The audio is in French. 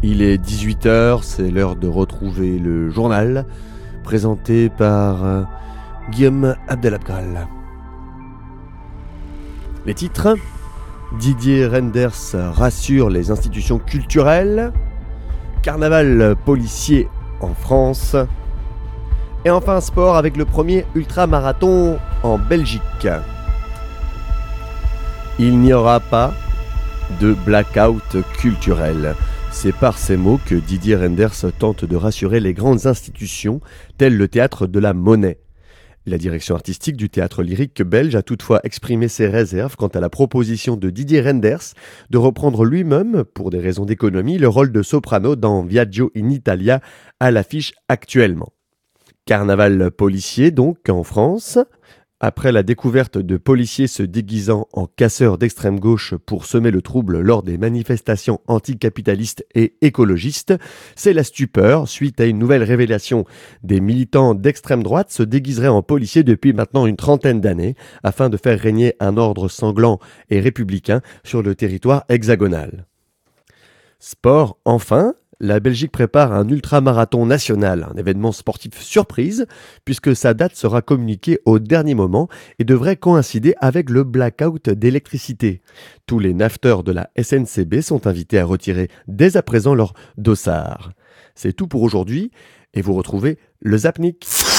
Il est 18h, c'est l'heure de retrouver le journal présenté par Guillaume Abdelabkral. Les titres: Didier Reynders rassure les institutions culturelles, carnaval policier en France, et enfin sport avec le premier ultramarathon en Belgique. Il n'y aura pas de blackout culturel. C'est par ces mots que Didier Reynders tente de rassurer les grandes institutions, telles le Théâtre de la Monnaie. La direction artistique du théâtre lyrique belge a toutefois exprimé ses réserves quant à la proposition de Didier Reynders de reprendre lui-même, pour des raisons d'économie, le rôle de soprano dans Viaggio in Italia à l'affiche actuellement. Carnaval policier donc en France. Après la découverte de policiers se déguisant en casseurs d'extrême gauche pour semer le trouble lors des manifestations anticapitalistes et écologistes, c'est la stupeur suite à une nouvelle révélation. Des militants d'extrême droite se déguiseraient en policiers depuis maintenant une trentaine d'années afin de faire régner un ordre sanglant et républicain sur le territoire hexagonal. Sport enfin. La Belgique prépare un ultramarathon national, un événement sportif surprise, puisque sa date sera communiquée au dernier moment et devrait coïncider avec le blackout d'électricité. Tous les nafteurs de la SNCB sont invités à retirer dès à présent leur dossard. C'est tout pour aujourd'hui, et vous retrouvez le Zapnik.